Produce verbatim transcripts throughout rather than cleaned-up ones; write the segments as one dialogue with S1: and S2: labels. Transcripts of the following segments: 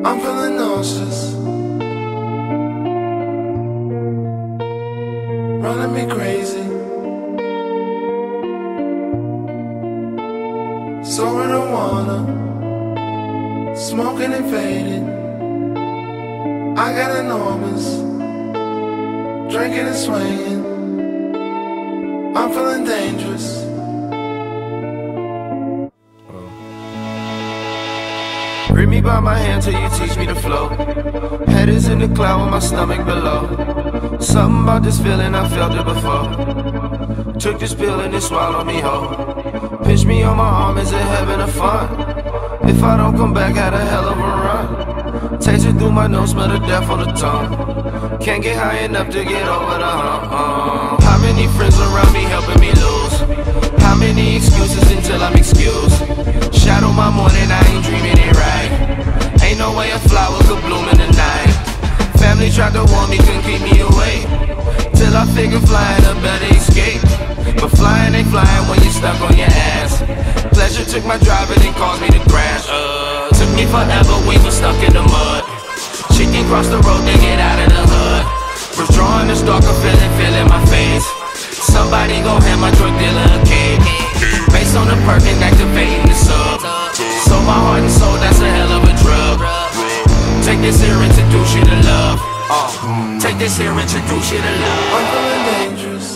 S1: I'm feeling nauseous, running me crazy. So I don't wanna, smoking and fading. I got enormous, drinking and swinging. I'm feeling dangerous. Grip me by my hand till you teach me to flow. Head is in the cloud with my stomach below. Something about this feeling, I felt it before. Took this pill and it swallowed me whole. Pinch me on my arm, is it heaven or fun? If I don't come back, had a hell of a run. Taste it through my nose, smell the death on the tongue. Can't get high enough to get over the hump. uh. How many friends around me helping me lose? How many excuses until I'm excused? Shadow my morning, I ain't dreaming it right. Ain't no way a flower could bloom in the night. Family tried to warn me, couldn't keep me away. Till I figured flying a better escape. But flying ain't flying when you're stuck on your ass. Pleasure took my drive and it caused me to crash. uh, Took me forever, we were stuck in the mud. Chicken crossed the road to get out of the hood. Was drawing this darker feeling, feeling my face. Somebody gon' hand my drug dealer a cake. Based on the perk and activating the sub. So my heart and soul, that's a hell of a drug. Take this here, introduce you to love. uh, Take this here, introduce you to love. I'm feeling dangerous,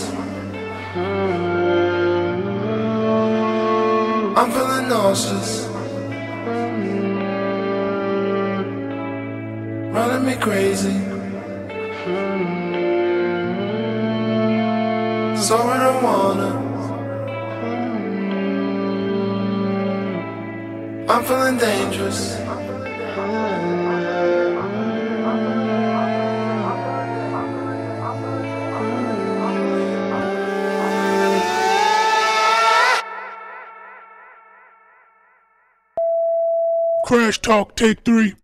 S1: I'm feeling nauseous, running me crazy. So I don't wanna, I'm feeling dangerous.
S2: Crash Talk, take three.